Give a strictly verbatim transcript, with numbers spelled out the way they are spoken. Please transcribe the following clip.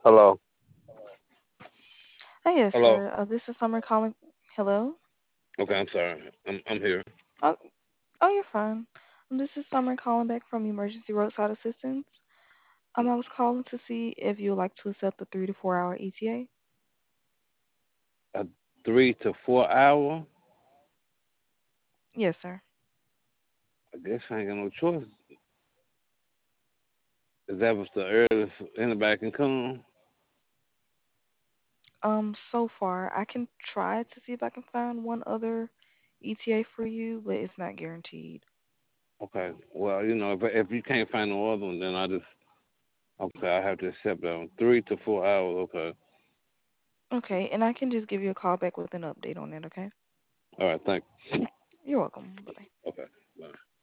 Hello. Hi, yes, Hello. sir. Uh, this is Summer calling. Hello? Okay, I'm sorry. I'm I'm here. Oh, oh, you're fine. Um, This is Summer calling back from Emergency Roadside Assistance. Um, I was calling to see if you would like to accept the three to four hour E T A. A three to four hour. Yes, sir. I guess I ain't got no choice. Is that was the earliest anybody can come? Um, so far, I can try to see if I can find one other E T A for you, but it's not guaranteed. Okay. Well, you know, if if you can't find no other one, then I just okay. I have to accept that one. Three to four hours. Okay. Okay, and I can just give you a call back with an update on it, okay? All right. Thank. You're welcome. Bye bye. Okay. Bye.